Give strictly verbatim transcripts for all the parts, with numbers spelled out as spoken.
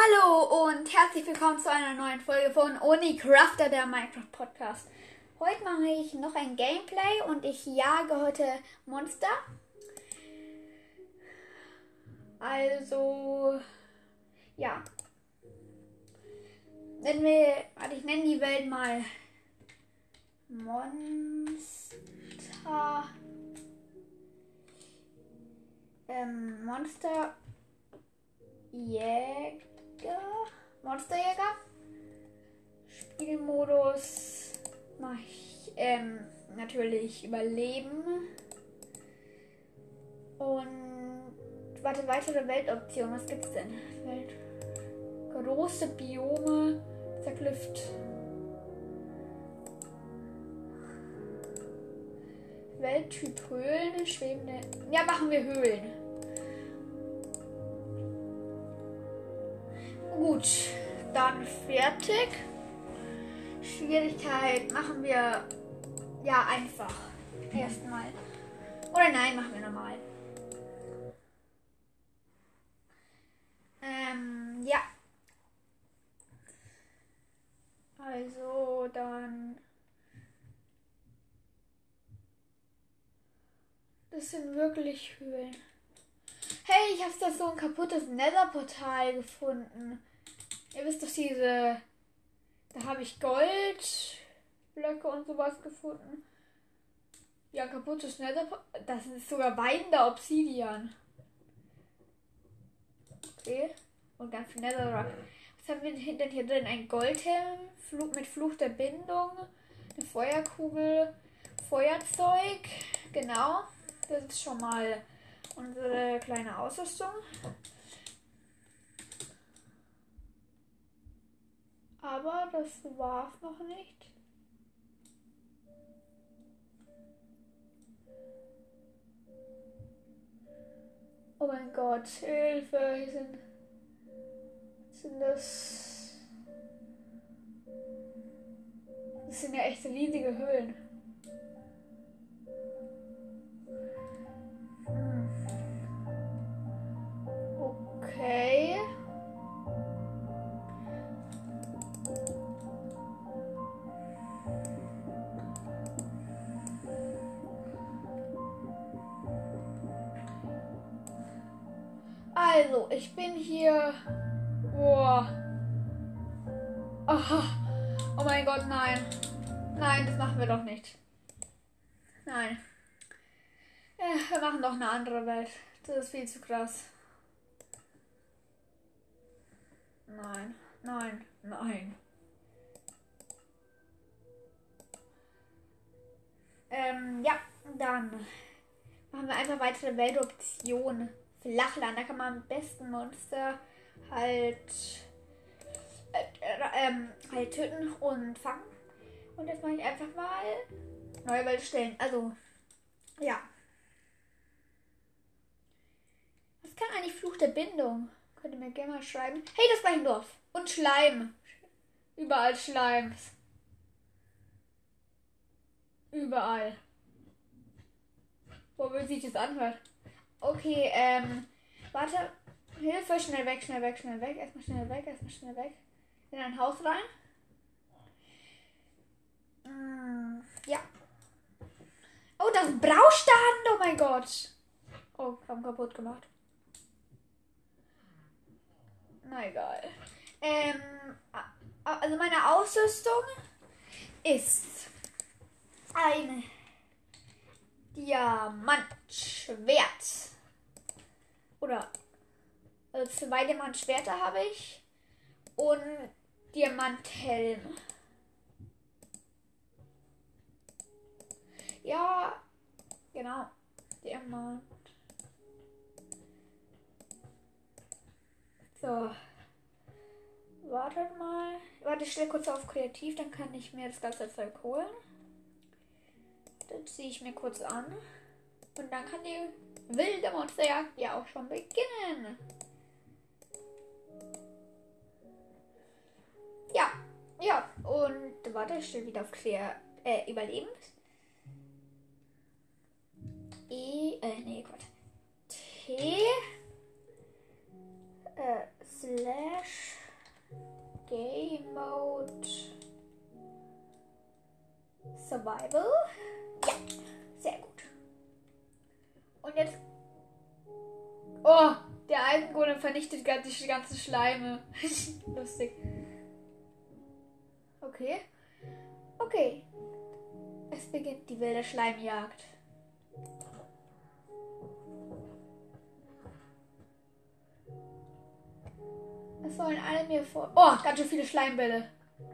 Hallo und herzlich willkommen zu einer neuen Folge von Oni Crafter, der Minecraft Podcast. Heute mache ich noch ein Gameplay und ich jage heute Monster. Also, ja. Nennen wir, warte, ich nenne die Welt mal Monster. Ähm, Monster Jäger. Monsterjäger. Spielmodus mache ich ähm, natürlich Überleben. Und warte, weitere Weltoptionen. Was gibt's denn? Welt. Große Biome. Zerklüft. Welttyp Höhlen. Schwebende. Ja, machen wir Höhlen. Gut, dann fertig. Schwierigkeit machen wir ja einfach. Erstmal. Oder nein, machen wir normal. Ähm, ja. Also dann. Das sind wirklich Höhlen. Hey, ich habe da so ein kaputtes Nether-Portal gefunden. Ihr wisst doch diese... Da habe ich Goldblöcke und sowas gefunden. Ja, kaputtes Nether-Portal. Das ist sogar weinender Obsidian. Okay. Und ganz viel Netherrack. Was haben wir denn hier drin? Ein Goldhelm, Fluch mit Fluch der Bindung, eine Feuerkugel, Feuerzeug. Genau. Das ist schon mal unsere kleine Ausrüstung. Aber das war's noch nicht. Oh mein Gott, Hilfe, hier sind, sind das... Das sind ja echt riesige Höhlen. Hm. Okay. Also, ich bin hier. Boah. Oh, oh mein Gott, nein. Nein, das machen wir doch nicht. Nein. Ja, wir machen doch eine andere Welt. Das ist viel zu krass. Nein, nein, nein. Ähm, ja, dann machen wir einfach weitere Weltoptionen. Flachland, da kann man am besten Monster halt, äh, äh, ähm, halt töten und fangen. Und jetzt mache ich einfach mal neue Welt stellen. Also, ja. Was kann eigentlich Fluch der Bindung? Könnt ihr mir gerne mal schreiben. Hey, das war ein Dorf. Und Schleim. Überall Schleims. Überall. Wo will sich das anhört? Okay, ähm, warte. Hilfe, schnell weg, schnell weg, schnell weg. Erstmal schnell weg, erstmal schnell weg. In ein Haus rein. Mm, ja. Oh, das Braustand, oh mein Gott. Oh, haben kaputt gemacht. Na egal. Ähm, also meine Ausrüstung ist ein Diamantschwert. Oder also zwei Diamantschwerter habe ich. Und Diamanthelm. Ja, genau. Diamant. So. Wartet mal. Warte, ich stelle kurz auf Kreativ, dann kann ich mir das ganze Zeug holen. Dann ziehe ich mir kurz an. Und dann kann die wilde Monsterjagd ja auch schon beginnen. Ja, ja. Und warte, ich stelle wieder auf Clear, äh, Überleben. E, äh, nee, Gott. T, äh, slash Survival. Ja, sehr gut. Und jetzt... Oh, der Eisengolem vernichtet ganz die ganze Schleime. Lustig. Okay. Okay. Es beginnt die wilde Schleimjagd. Es sollen alle mir vor... Oh, ganz schön viele Schleimbälle.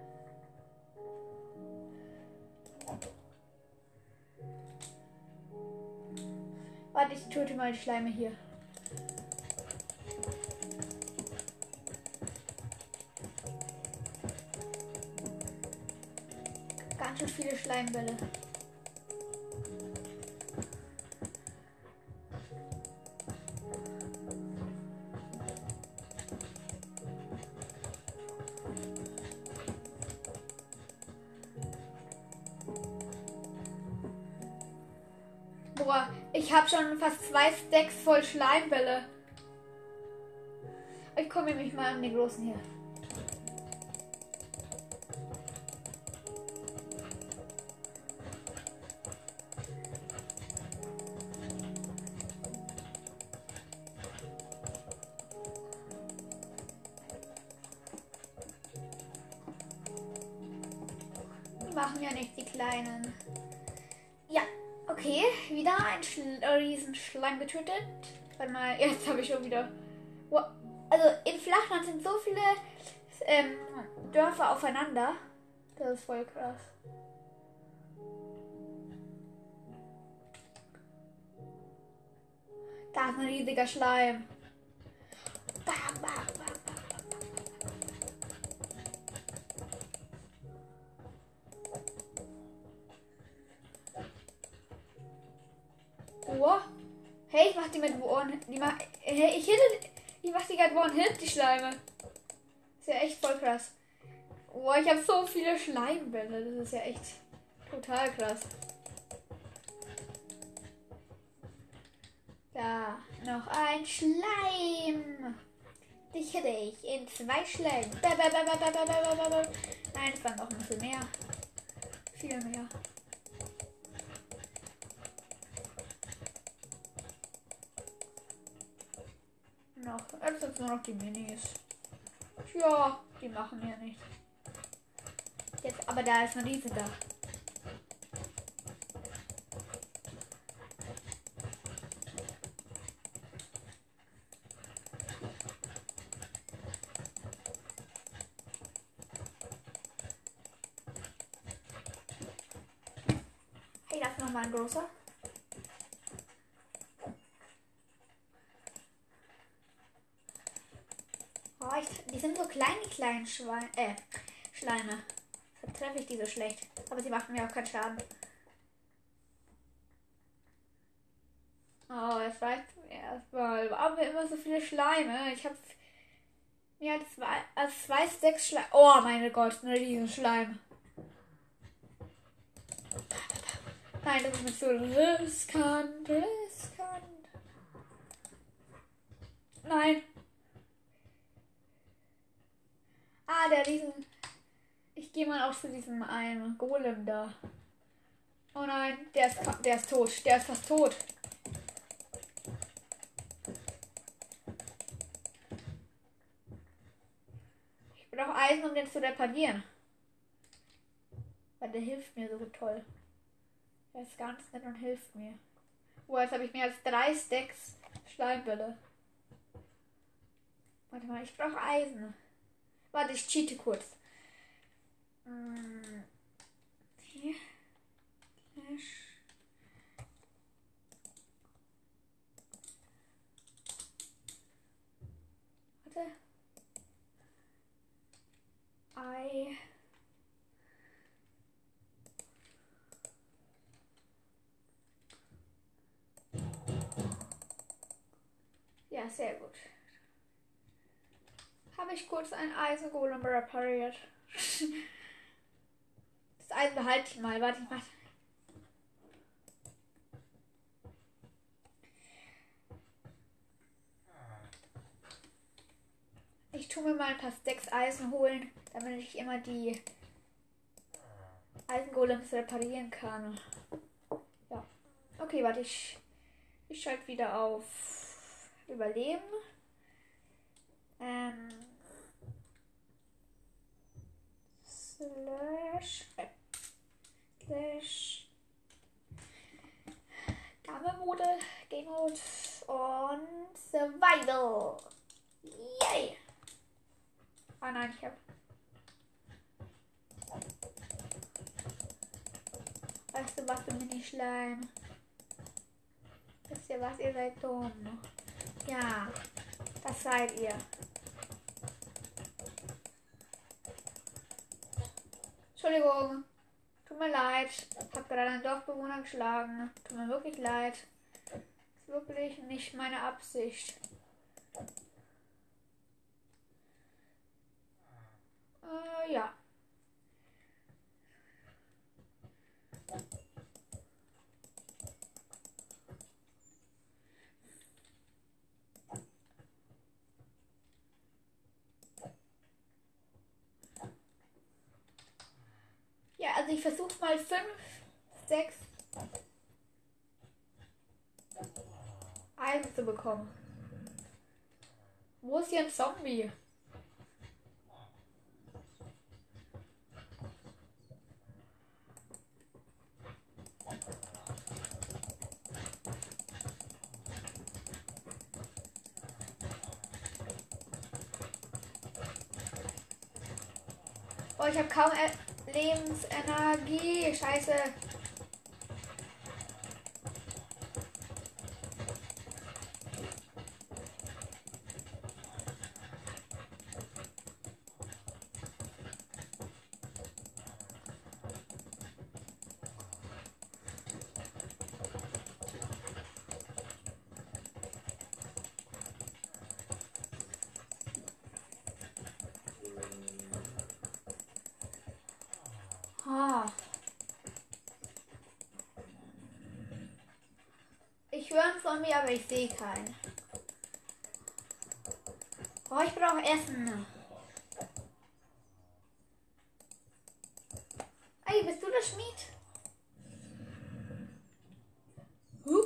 Warte, ich töte mal die Schleime hier. Ganz schön viele Schleimbälle. Boah, ich habe schon fast zwei Stacks voll Schleimbälle. Ich komme nämlich mal an den großen hier. Die machen ja nicht die kleinen. Ja. Okay, wieder ein Schl riesen Schleim getötet. Warte mal, jetzt habe ich schon wieder... Wow. Also in Flachland sind so viele ähm, Dörfer aufeinander. Das ist voll krass. Da ist ein riesiger Schleim. Bam, bam, bam. Oh. Hey, ich mach die mit One. Die mach, hey, ich hitte. Ich mach die gerade One-Hit, die Schleime. Ist ja echt voll krass. Oh, ich habe so viele Schleimbälle. Das ist ja echt total krass. Da, noch ein Schleim. Dich hitte ich in zwei Schlägen. Nein, es waren noch ein bisschen mehr. Viel mehr. Noch, jetzt sind nur noch die Minis. Ja, die machen ja nichts. Jetzt, aber da ist eine Riese da. Hey, da ist noch mal ein großer. Oh, ich, die sind so klein, die kleinen Schweine, äh, Schleime. Da treffe ich die so schlecht. Aber sie machen mir auch keinen Schaden. Oh, jetzt reicht erstmal. Warum haben wir immer so viele Schleime? Ich habe mehr als zwei, als zwei Stacks Schleim. Oh, meine Gott, eine riesen Schleim. Nein, das ist nicht so riskant, riskant. Nein. Ah, der Riesen. Ich gehe mal auch zu diesem einen Golem da. Oh nein, der ist, der ist tot. Der ist fast tot. Ich brauche Eisen, um den zu reparieren. Weil der hilft mir so toll. Er ist ganz nett und hilft mir. Oh, jetzt habe ich mehr als drei Stacks Schleimbälle. Warte mal, ich brauche Eisen. Warte, ich cheate kurz. Hm. Hier. Flash. Warte. Ei. Ja, sehr gut. Habe ich kurz ein Eisengolem repariert. Das Eisen behalte ich mal. Warte, ich mach. Ich tue mir mal ein paar Stacks Eisen holen, damit ich immer die Eisengolems reparieren kann. Ja. Okay, warte, ich, ich schalte wieder auf Überleben. Ähm. Slash. Äh, slash. Game-Mode, Game-Mode und Survival. Yay! Ah nein, ich hab. Weißt du was, du Mini-Schleim? Wisst ihr was, ihr seid dumm. Ja, das seid ihr. Entschuldigung. Tut mir leid. Ich habe gerade einen Dorfbewohner geschlagen. Tut mir wirklich leid. Ist wirklich nicht meine Absicht. Äh, ja. Ja, also ich versuche mal fünf, sechs Eisen zu bekommen. Wo ist hier ein Zombie? Oh, ich habe kaum e Lebensenergie. Scheiße. Ah. Ich höre einen Zombie, aber ich sehe keinen. Oh, ich brauche Essen. Ey, bist du der Schmied? Huh?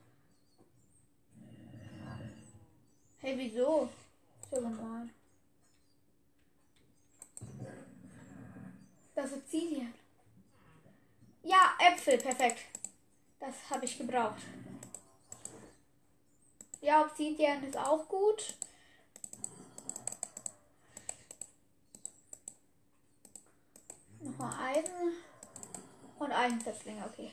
Hey, wieso? So gemein. Das Obsidian. Ja, Äpfel, perfekt. Das habe ich gebraucht. Ja, Obsidian ist auch gut. Nochmal Eisen. Und Eisensetzlinge, okay.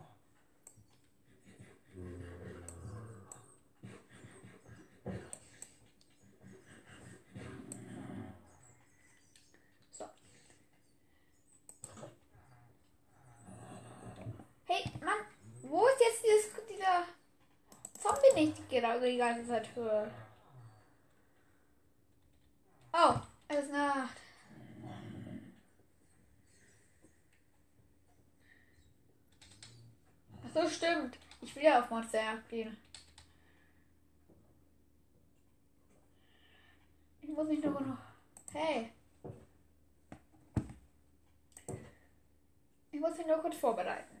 So. Hey, Mann, wo ist jetzt dieses, dieser Zombie nicht gerade die ganze Zeit höre? Oh, es ist Nacht. Ach so, stimmt. Ich will ja auf Monsterjagd gehen. Ich muss mich nur noch... Hey. Ich muss mich nur kurz vorbereiten.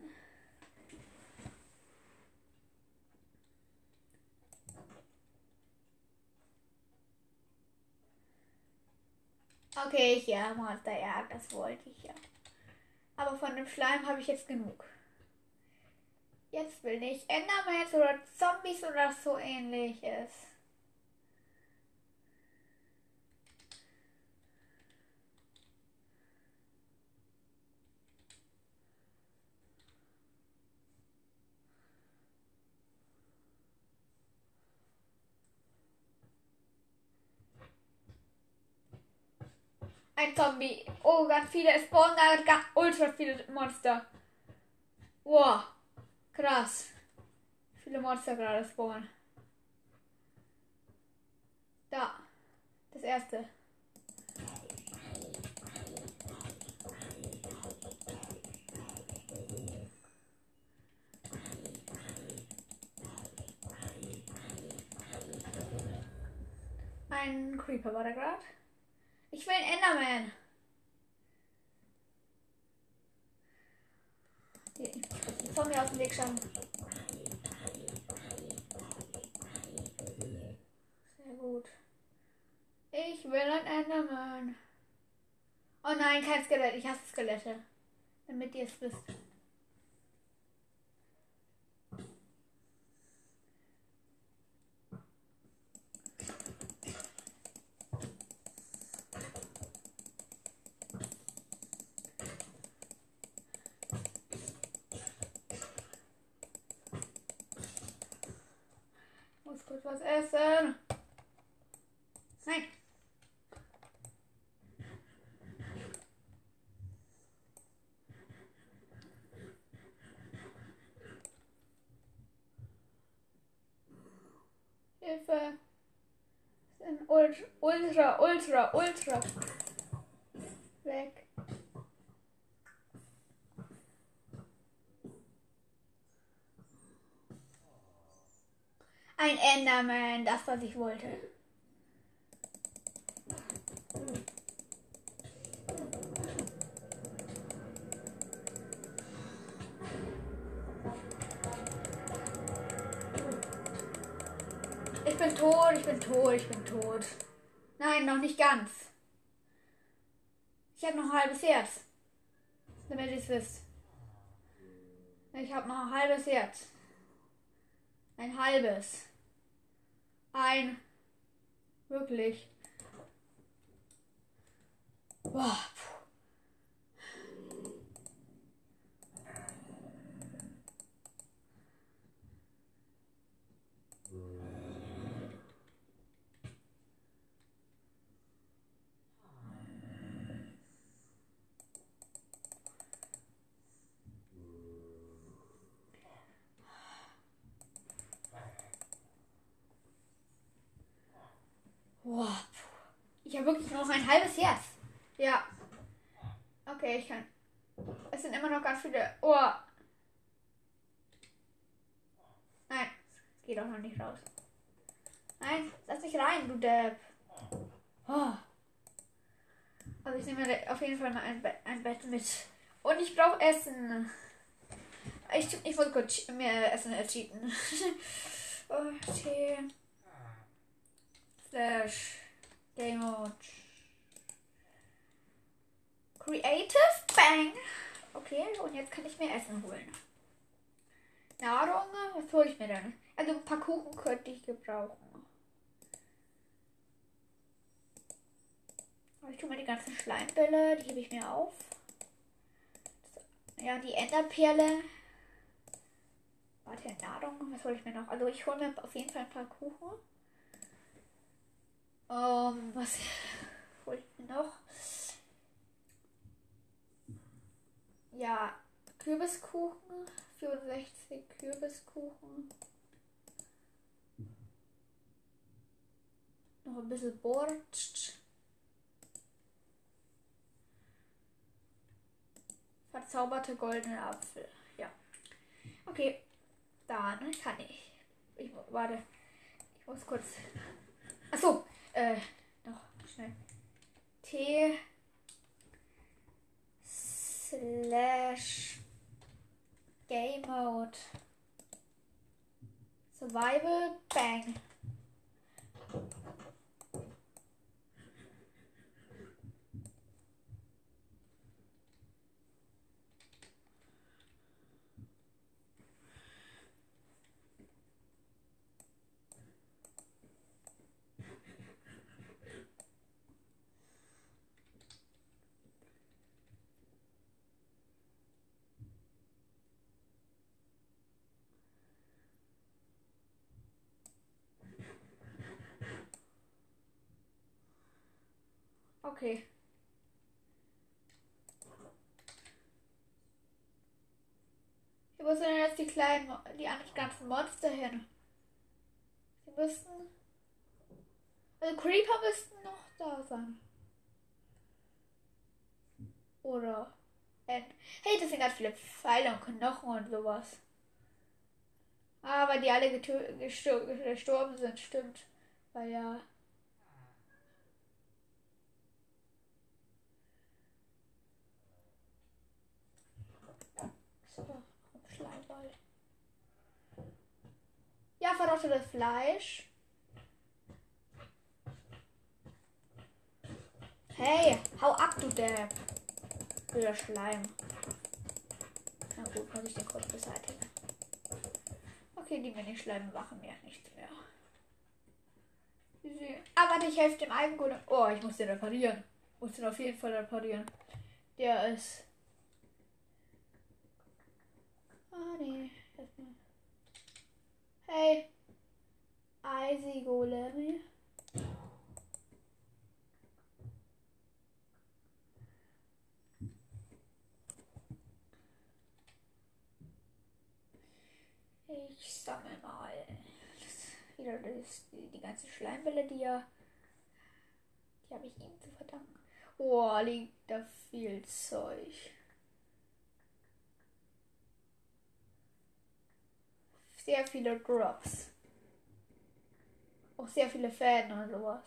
Okay, ja, Monsterjagd, das wollte ich ja. Aber von dem Schleim habe ich jetzt genug. Jetzt will ich Endermans oder Zombies oder so ähnliches. Ein Zombie. Oh, ganz viele. Es spawnen da ganz ultra viele Monster. Wow. Krass. Viele Monster gerade spawnen. Da. Das erste. Ein Creeper war da gerade. Ich will einen Enderman. Die Zombie aus dem Weg schaffen. Sehr gut. Ich will ein Enderman. Oh nein, kein Skelett. Ich hasse Skelette. Damit ihr es wisst. Ich muss kurz was essen. Nein. Hilfe. Ultra, ultra, ultra, ultra. Weg. Ein Enderman, das was ich wollte. Ich bin tot, ich bin tot, ich bin tot. Nein, noch nicht ganz. Ich habe noch ein halbes Herz. Damit ihr es wisst. Ich habe noch ein halbes Herz. Ein halbes. Ein. Wirklich. Boah. Boah. Ich habe wirklich nur noch ein halbes Herz. Ja. Okay, ich kann. Es sind immer noch ganz viele. Oh. Nein. Es geht auch noch nicht raus. Nein, lass mich rein, du Depp. Oh. Also ich nehme auf jeden Fall mal ein, Be ein Bett mit. Und ich brauche Essen. Ich, ich muss kurz mir Essen ercheaten. Okay. Slash Game Mode. Creative Bang. Okay, und jetzt kann ich mir Essen holen. Nahrung, was hole ich mir denn? Also ein paar Kuchen könnte ich gebrauchen. Ich tue mal die ganzen Schleimbälle, die hebe ich mir auf. Ja, die Enderperle. Warte, Nahrung, was hole ich mir noch? Also ich hole mir auf jeden Fall ein paar Kuchen. Um, was hole ich mir noch? Ja, Kürbiskuchen. vierundsechzig Kürbiskuchen. Noch ein bisschen Borscht. Verzauberte goldene Apfel. Ja. Okay. Dann kann ich. Ich warte. Ich muss kurz. Achso. Äh, noch schnell. T slash Game Mode Survival Bang. Okay. Wo sind denn jetzt die kleinen, die eigentlich ganzen Monster hin? Sie müssten. Also Creeper müssten noch da sein. Oder. Äh, hey, das sind ganz viele Pfeile und Knochen und sowas. Aber die alle gestorben sind, stimmt. Weil ja. So. verrottetes Fleisch. Hey, hau ab, du Depp. Blöder Schleim. Na gut, muss ich den kurz beseitigen. Okay, die Mini-Schleime machen mir nichts mehr. Ah, warte, ich helfe dem Eigengolem. Oh, ich muss den reparieren. Muss den auf jeden Fall reparieren. Der ist... Ah, nee. Hey. Eisy-Golem. Ich sammle mal wieder das, die, die ganzen Schleimbälle, die ja, die habe ich ihm zu verdanken. Oh, liegt da viel Zeug. Sehr viele Drops. Auch sehr viele Fäden und sowas.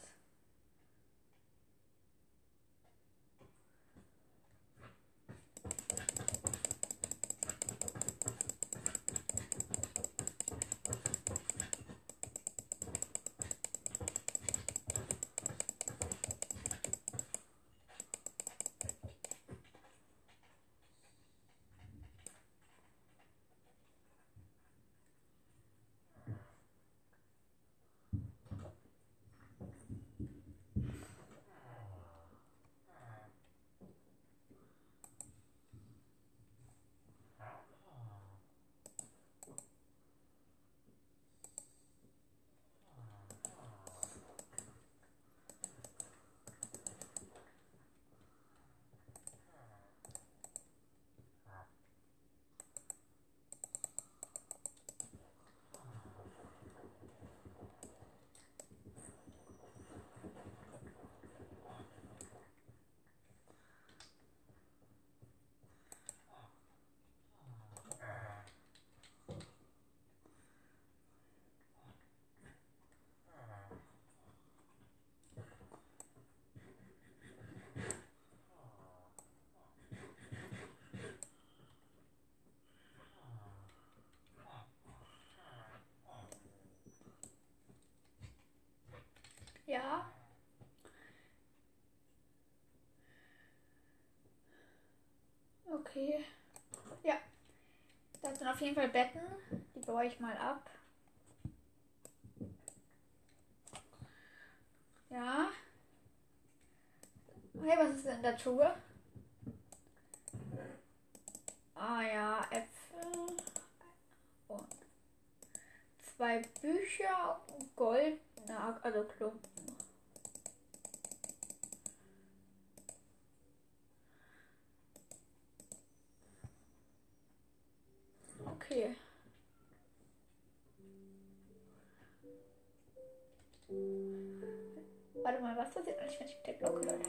Ja. Okay. Ja. Das sind auf jeden Fall Betten. Die baue ich mal ab. Ja. Okay, was ist denn in der Truhe? Ah ja, Äpfel. Und zwei Bücher und Gold. Na, also Klumpen. Okay. Warte mal, was passiert eigentlich, wenn ich mit der Glocke läute?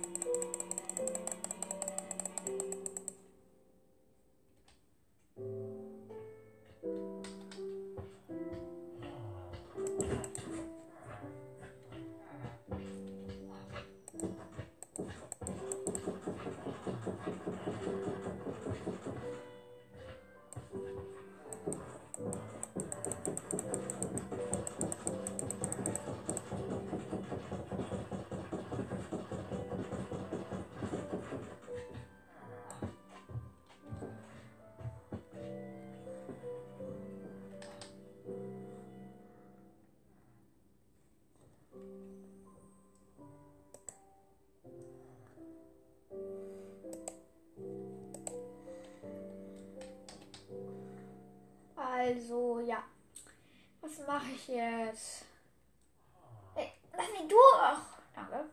Also, ja. Was mache ich jetzt? Ey, lass mich durch! Danke.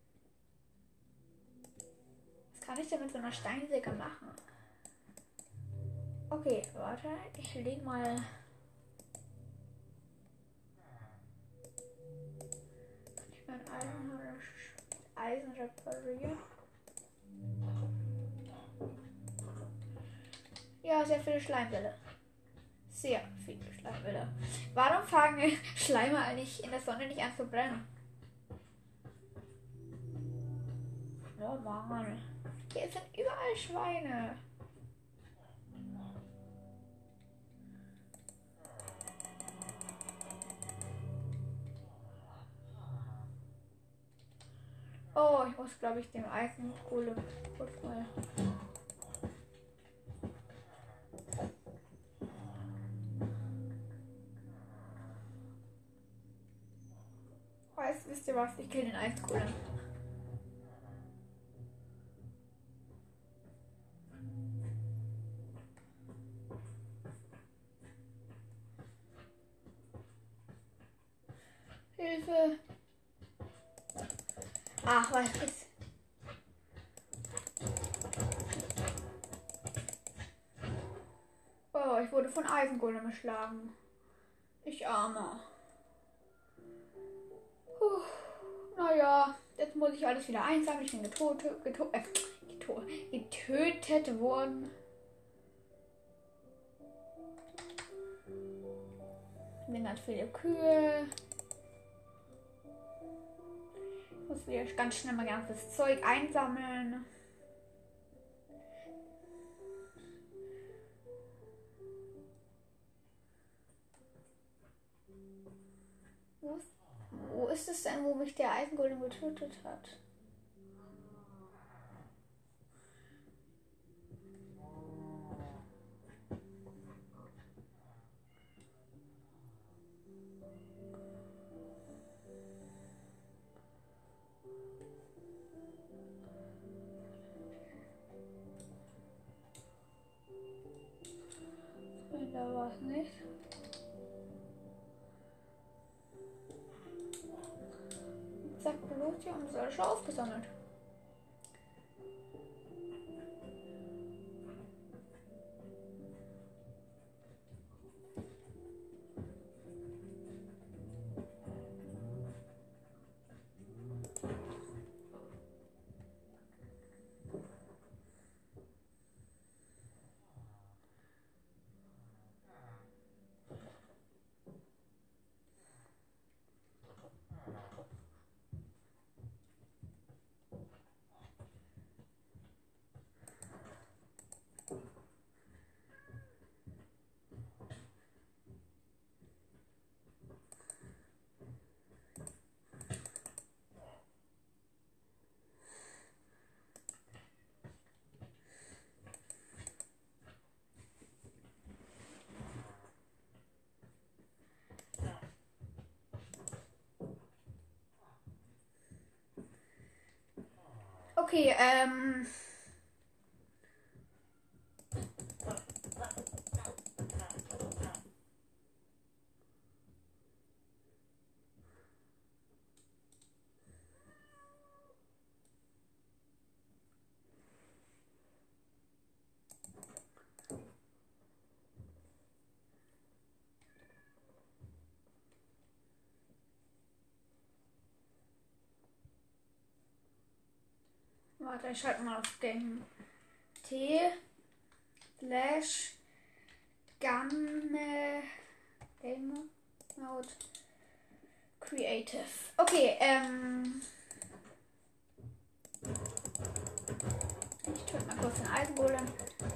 Was kann ich denn mit so einer Steinsäge machen? Okay, warte. Ich lege mal... Ich mein Eisen, Eisen reparieren. Ja, sehr viele Schleimbälle. Sehr viele Schleimbälle. Warum fangen Schleime eigentlich in der Sonne nicht an zu brennen? Oh Mann. Hier sind überall Schweine. Oh, ich muss, glaube ich, den Eisengolem kurz mal. Weiß, wisst ihr was? Ich kenne den Eisengolem. Hilfe! Ach, was ist? Oh, ich wurde von Eisengolem geschlagen. Ich armer. Puh. Naja, jetzt muss ich alles wieder einsammeln. Ich bin getötet, getötet, äh, getötet worden. Ich bin ganz viele Kühe. Ich muss wieder ganz schnell mein ganzes Zeug einsammeln. Wo ist, wo ist es denn, wo mich der Eisengolem getötet hat? Da war es nicht. Zack, los, hier haben wir alles schon aufgesammelt. Okay, ähm. Warte, ich schalte mal auf Game T slash Game Game Mode Creative. Okay, ähm. Ich töte mal kurz den Eisengolem.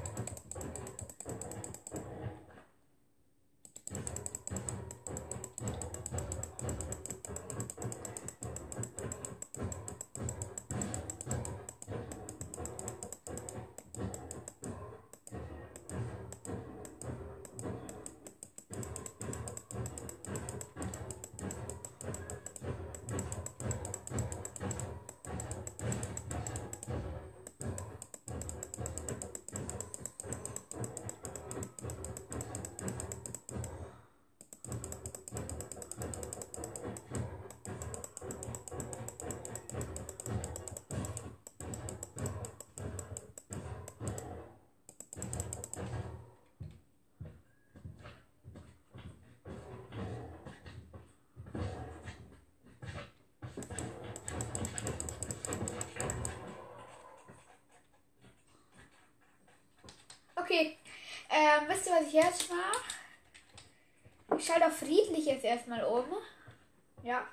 Okay, ähm, wisst ihr, was ich jetzt mache? Ich schalte auf friedlich jetzt erstmal um. Ja.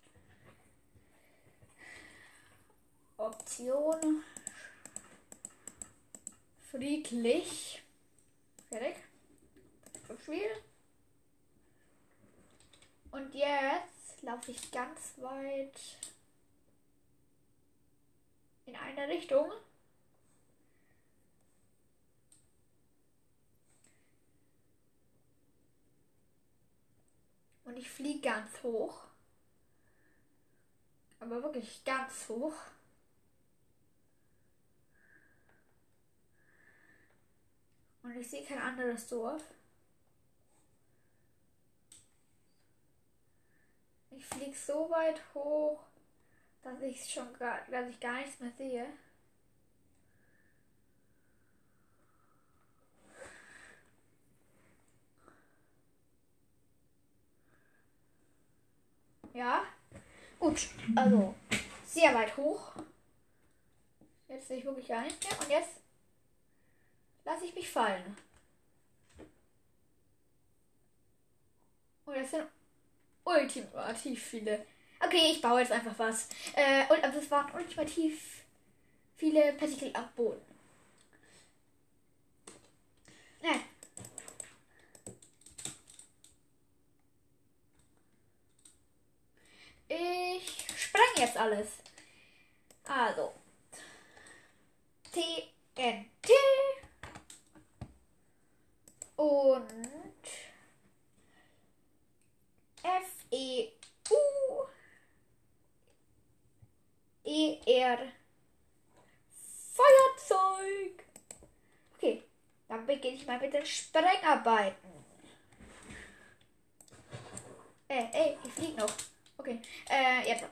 Option. Friedlich. Fertig. Das Spiel. Und jetzt laufe ich ganz weit in eine Richtung. Und ich fliege ganz hoch. Aber wirklich ganz hoch. Und ich sehe kein anderes Dorf. Ich fliege so weit hoch, dass ich schon gar, dass ich gar nichts mehr sehe. Ja, gut, also sehr weit hoch. Jetzt sehe ich wirklich gar nicht mehr. Und jetzt lasse ich mich fallen. Und das sind ultimativ viele. Okay, ich baue jetzt einfach was. Äh, und also es waren ultimativ viele Partikel am Boden. Nein. Ich spreng jetzt alles. Also. T N T. Und F E U E R Feuerzeug. Okay, dann beginne ich mal mit den Sprengarbeiten. Äh, ey, ich fliege noch. Okay, äh, jetzt.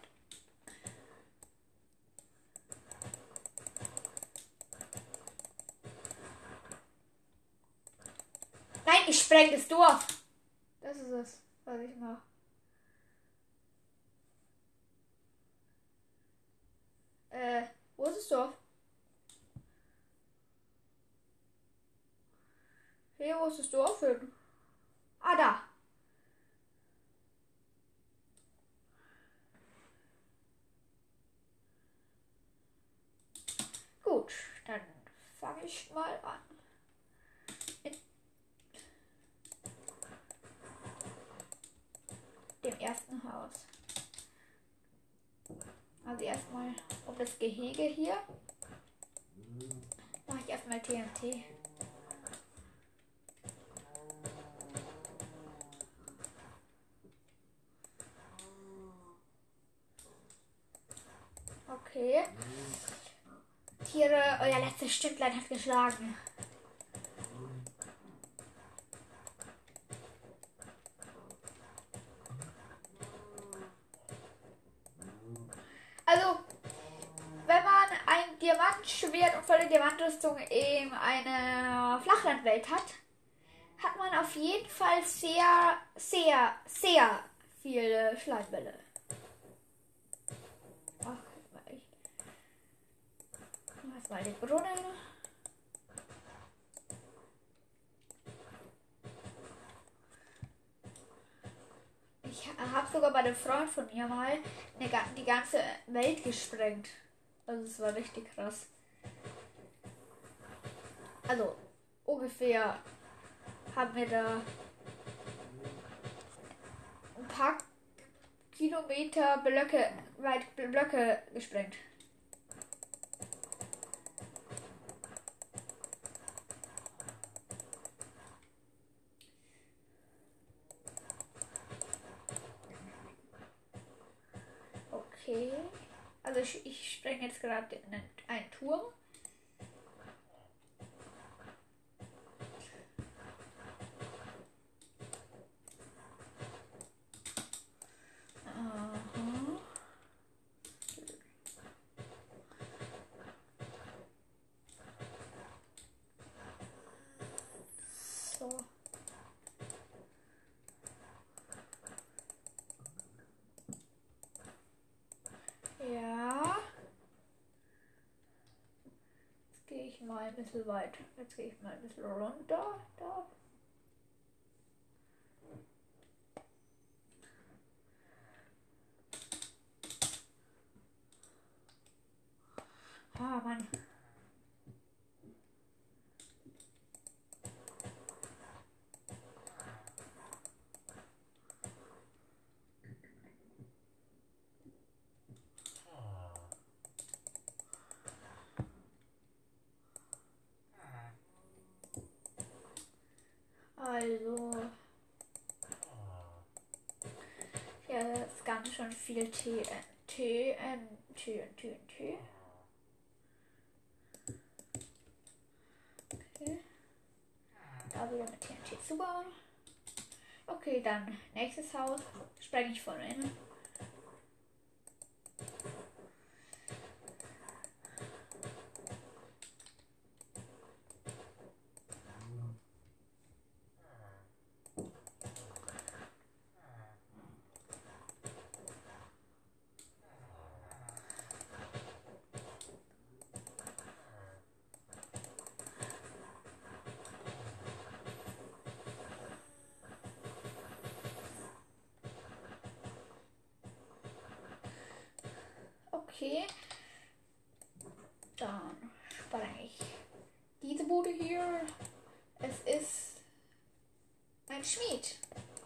Nein, ich spreng das Dorf. Das ist es, was ich mache. Äh, wo ist das Dorf? Hey, wo ist das Dorf hin? Ah, da. Gut, dann fange ich mal an. Mit dem ersten Haus. Also erstmal um das Gehege hier. Mache ich erstmal T N T. Okay. Tiere, euer letztes Stündlein hat geschlagen. Also, wenn man ein Diamantschwert und volle Diamantrüstung in einer Flachlandwelt hat, hat man auf jeden Fall sehr, sehr, sehr viele Schleimbälle. Ach, ich mach mal den Brunnen. Ich habe sogar bei einem Freund von mir mal eine, die ganze Welt gesprengt. Also es war richtig krass. Also ungefähr haben wir da ein paar Kilometer Blöcke, weit Blöcke gesprengt. Okay, also ich, ich sprenge jetzt gerade einen Turm. So. Ja. Jetzt gehe ich mal ein bisschen weiter. Jetzt gehe ich mal ein bisschen runter. Da. Ah, Mann. schon viel T N T, N T, N T, N T. Okay. Da wieder mit T N T zu bauen. Okay, dann nächstes Haus. Spreng ich von innen. Okay. Dann spreng ich diese Bude hier. Es ist ein Schmied.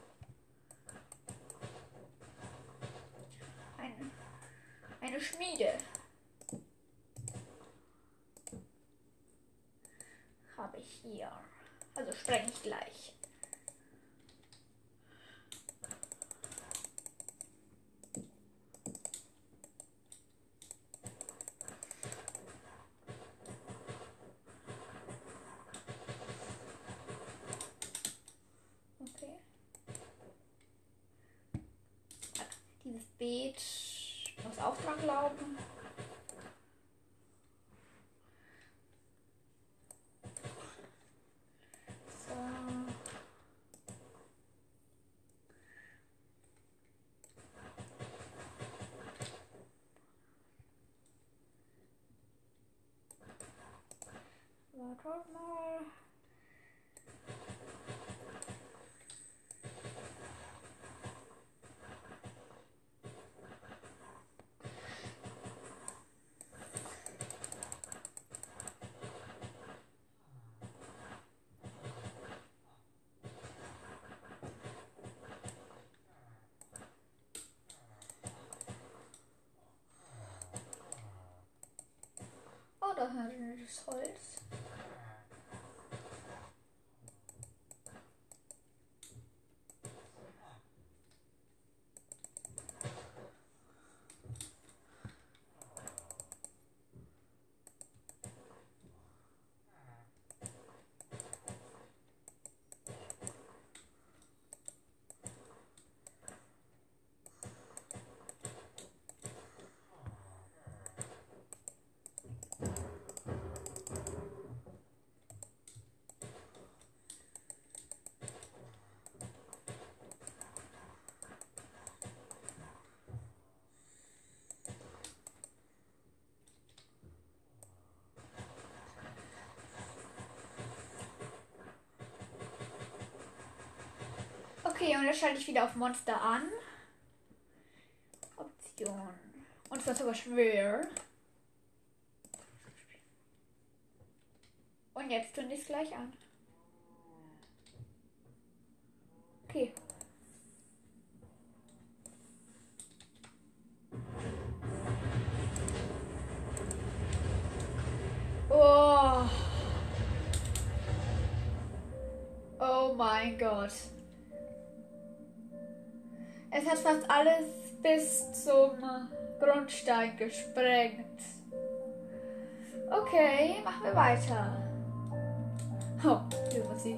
Ein, eine Schmiede. Habe ich hier. Also spreng ich gleich. Dieses Beet muss auch dran glauben. So. Warte mal. Oh, da ist das Holz. Okay, und jetzt schalte ich wieder auf Monster an. Option. Und es war sogar schwer. Und jetzt tun die es gleich an. Okay. Oh. Oh mein Gott. Es hat fast alles bis zum Grundstein gesprengt. Okay, machen wir weiter. Oh, die Musik.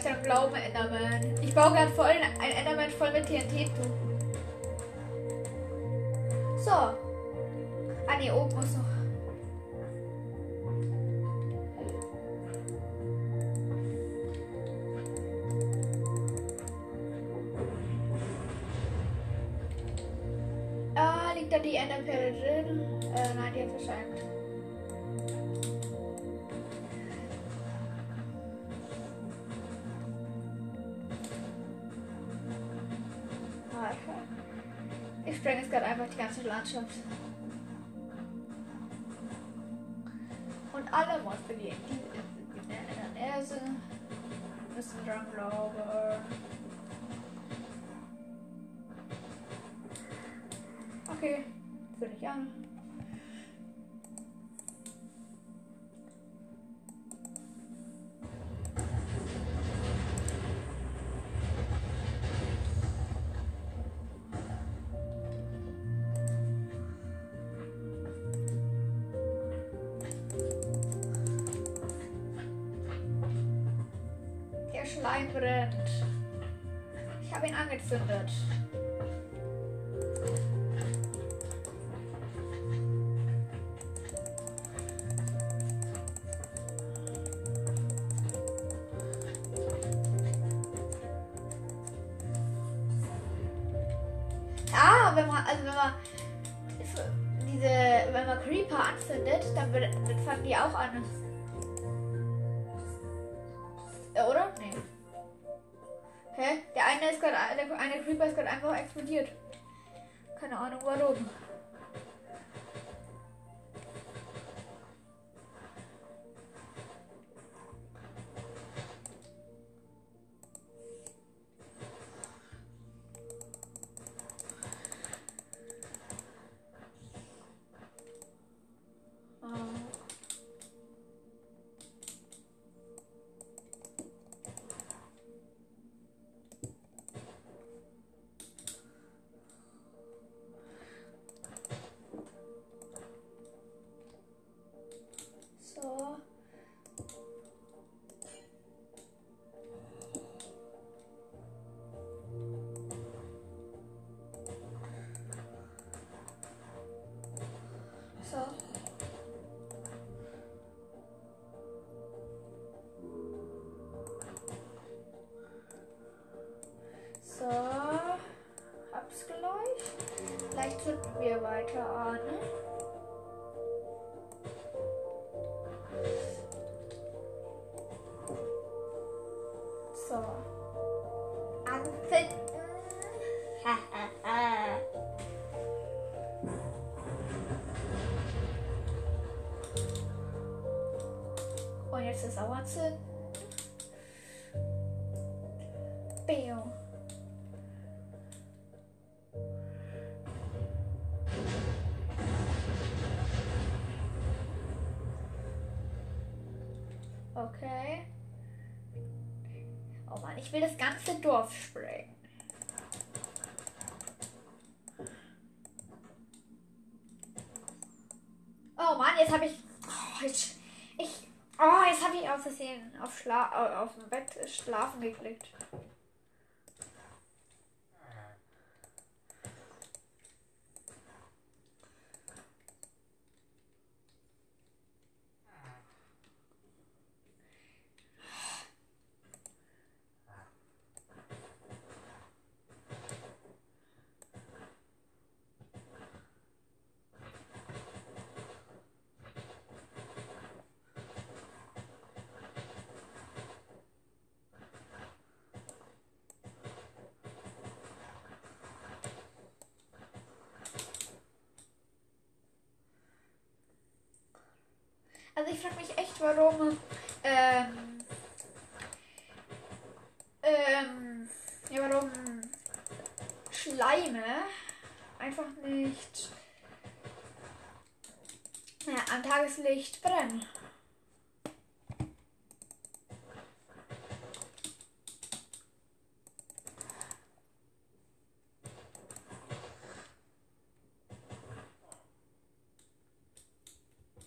ich daran glaube, Enderman. Ich baue gerade voll ein Enderman voll mit T N T zu. So. Ah ne, oben muss noch. Ah, liegt da die Enderperle drin? Äh, nein, die hat verschenkt. Ich spreng jetzt gerade einfach die ganze Landschaft. Und alle Monster, die in der Nähe sind, müssen dran glauben. Okay, fühle ich an. Der Schleim brennt. Ich habe ihn angezündet. Ah, wenn man, also wenn man diese, wenn man Creeper anzündet, dann, wird, dann fangen die auch an. Äh, oder? Nee. Hä? Der eine ist gerade, der eine Creeper ist gerade einfach explodiert. Keine Ahnung warum. So. So. So. Hab's gleich. Gleich zünden wir weiter an. So. Anzünden. Und jetzt ist auch anzünden. Bam. Okay. Oh Mann, ich will das ganze Dorf sprengen. Oh Mann, jetzt habe ich, oh, ich, ich, oh, jetzt habe ich aus Versehen auf, Schla auf dem Bett schlafen geklickt. Also ich frage mich echt, warum ähm, ähm, ja, warum Schleime einfach nicht ja, am Tageslicht brennen.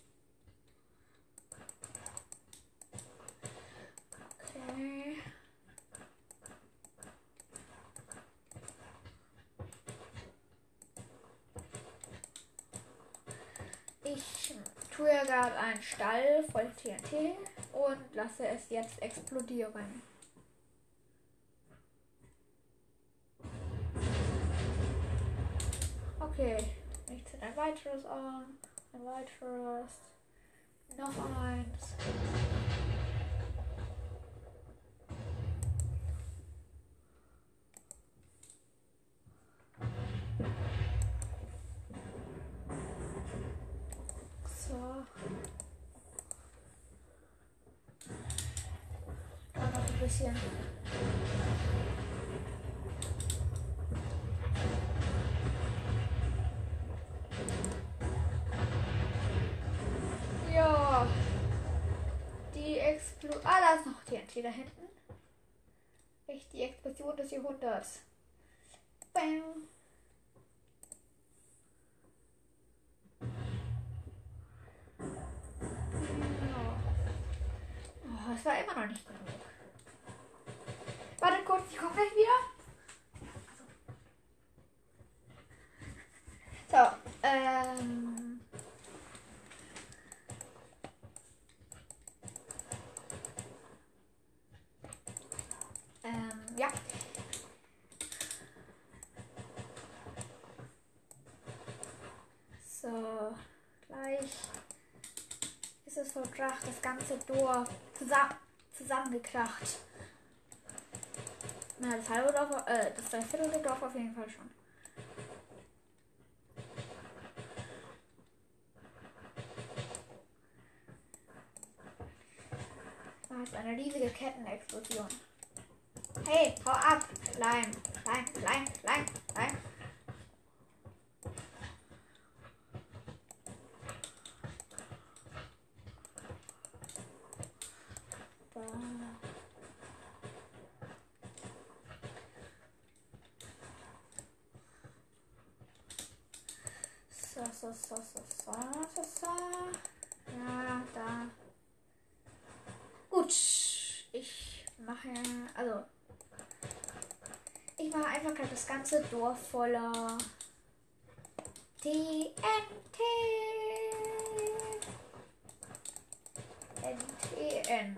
Okay. Ich tue ja gerade einen Stall voll T N T und lasse es jetzt explodieren. Okay, ich ziehe ein weiteres an, ein weiteres, noch eins. So. Dann noch ein bisschen. Ja. Die Explosion. Ah, da ist noch T N T da hinten. Echt die Explosion des Jahrhunderts. Bam. Das war immer noch nicht genug. Warte kurz, ich komme gleich wieder. So, ähm. Ähm, ja. So, gleich ist es vollbracht, das ganze Dorf zusammen, zusammengekracht. Na, das halbe Dorf, äh, das dreiviertel Dorf auf jeden Fall schon. Da ist eine riesige Kettenexplosion. Hey, hau ab! Klein, klein, klein, klein, klein. So, so, so, so, so, so, so. Ja, da. Gut. Ich mache, also, ich mache einfach gerade das ganze Dorf voller T N T. N T N.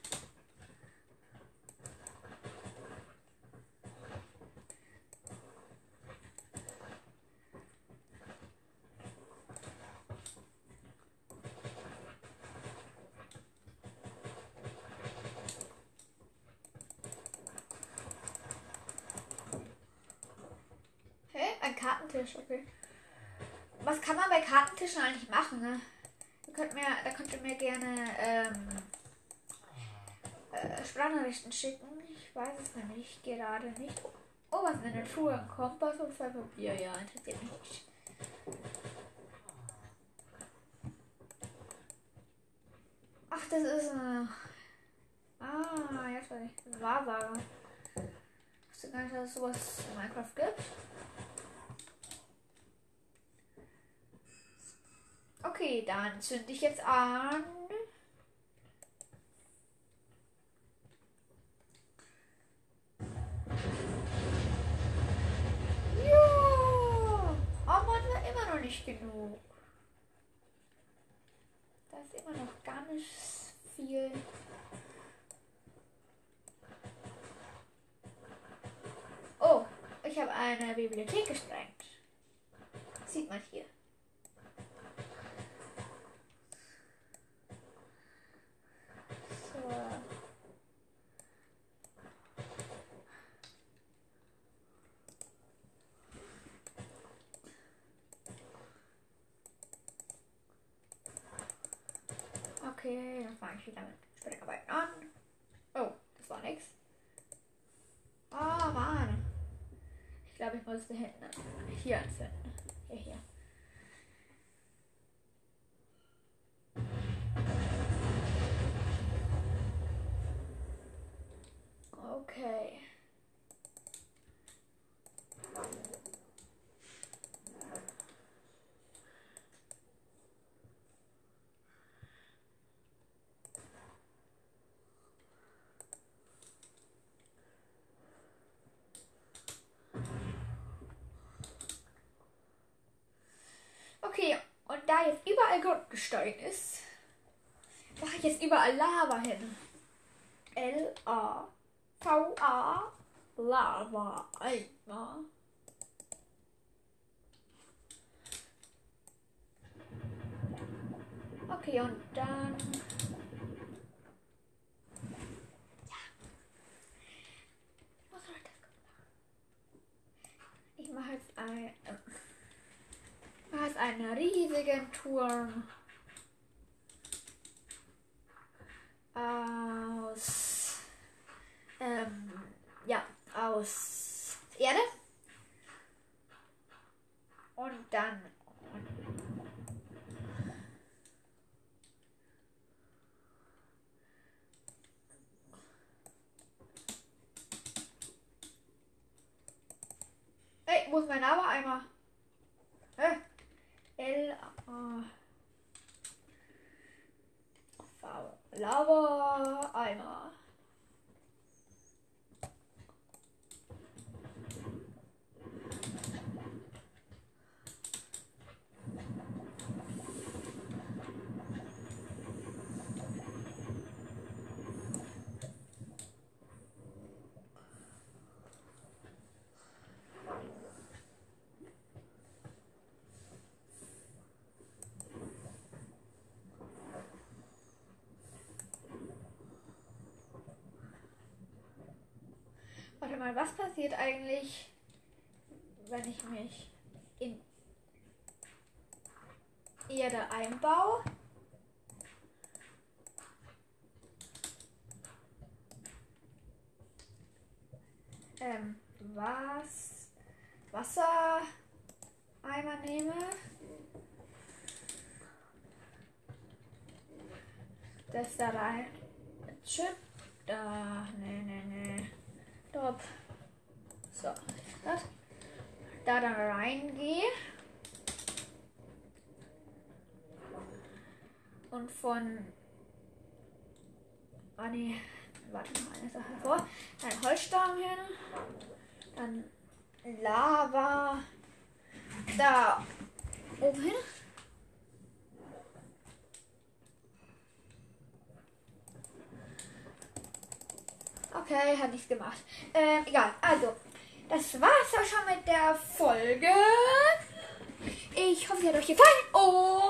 Ein Kartentisch, okay. Was kann man bei Kartentischen eigentlich machen, ne? Ihr könnt mir, da könnt ihr mir gerne ähm, äh, Sprachnachrichten schicken. Ich weiß es nämlich gerade nicht. Oh, was ist eine Truhe? Ein Kompass und zwei Papier. Ja, interessiert mich nicht. Ach, das ist eine... Ah, jetzt weiß ich. Ein Wahrsager. Ich wusste gar nicht, dass es sowas in Minecraft gibt. Okay, dann zünde ich jetzt an. Ja! Aber das war immer noch nicht genug. Da ist immer noch gar nicht viel. Oh, ich habe eine Bibliothek gesprengt. Das sieht man hier. Okay, dann fange ich wieder mit Sprengarbeiten an. Oh, das war nix. Oh Mann. Ich glaube, ich musste hinten hier anzünden. Hier, hier. Okay. Okay, und da jetzt überall überall Grundgestein ist, mache ich jetzt überall Lava hin. L A V A Lava Eimer. Okay, und dann... Ja. Ich mache jetzt ein... Äh, mache jetzt einen riesigen Turm aus... Ähm, ja, aus Erde. Und dann... Ey, wo ist mein Lava-Eimer? Hä? L A V Lava-Eimer. Warte mal, was passiert eigentlich, wenn ich mich in Erde einbaue? Ähm, was? Wassereimer nehme. Das da rein. Chip. Da. Nee, nee, nee. Stopp. So. Das. Da dann reingehe. Und von. Ah, nee. Warte noch eine Sache vor. Ein Holzstamm hin. Dann Lava. Da oben hin. Okay, hat nichts gemacht. Ähm, egal. Also, das war's auch schon mit der Folge. Ich hoffe, sie hat euch gefallen und